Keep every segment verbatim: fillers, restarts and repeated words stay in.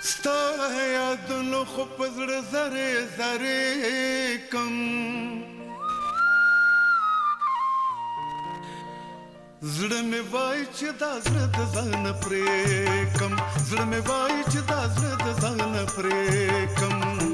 ستا یادونو خو په زړه زرې زرې کم زړه مې وای چې دا زړه د ځان پرې کم زړه مې وای چې دا زړه د ځان پرې کم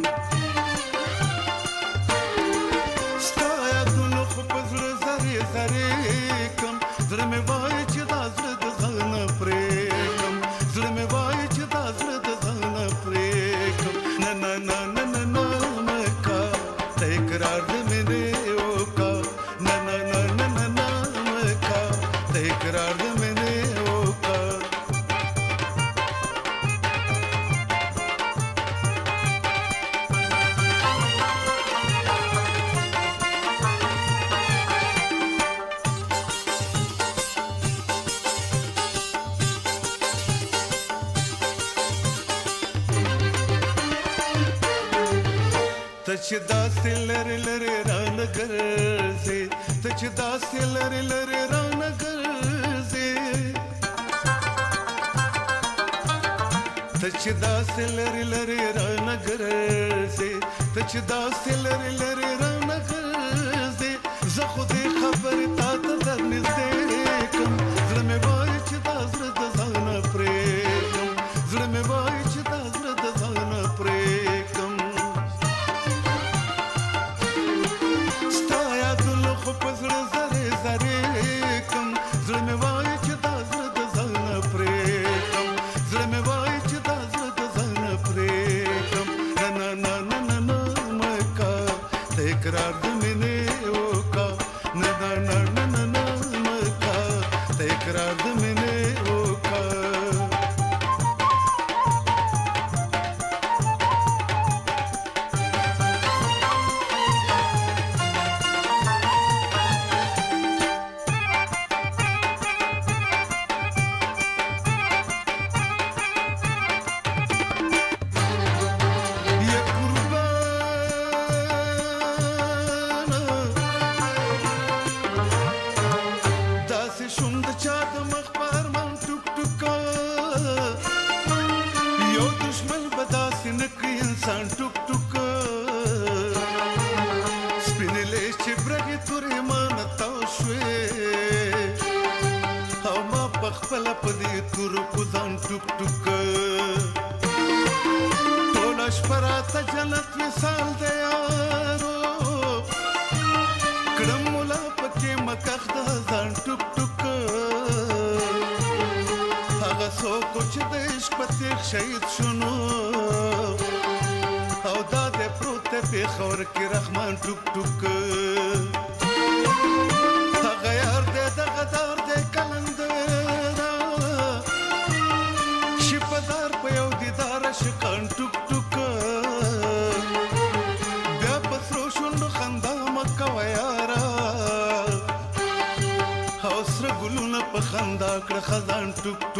ستا یادونو خو په زړه زرې زرې کم زړه مې وای چې دا زړه د ځان پرې کم زړه مې وای چې دا زړه د ځان پرې کم نه نه نه نه نه نه مکا ته اقرار دې مې نه وکا نه نه نه نه نه نه مکا ته اقرار دې مې نه وکا ته چې داسې لرې لرې رانه ګرځې ته چې داسې لرې لرې رانه ګرځې ته چې داسې لرې لرې رانه ګرځې ته چې داسې لرې لرې رانه ګرځې زه خو دې خبرې تا ته در نږدې کړم زړه مې وایي چې دا زړه د ځانه پرېږدم زړه مې وایي چې دا زړه د ځانه پرېږدم خو په زړه زرې زرې کم زړه مې وایي چې دا زړه د ځانه پرېږدم زړه مې وایي چې دا زړه د ځانه پرېږدم نه نه نه نه نه نه مکا ته اقرار دې مې نه وکا نه نه نه نه نه نه مکا ته اقرار دې مې نه وکا انسان ټوک ټوک سپینلې چې برګې تورې مان تاو شوې او ما په خپل په دې تور کو ځان ټوک ټوک ټول شپه راته جنت مثال دی یارو کړم مولا پکې مکخ د ځان ټوک ټوک هغه څوک چې د عشق په تیغ شهید شونو او دا دې پروت دی پېښور کې رحمان ټوک ټوک هغه یار دی دغه دار دی کلندره شپهدار په یو دیدار عاشقان ټوک ټوک بیا په سرو شونډو خندا مه کوه یاره او سره ګلونه په خندا کړه خزان ټوک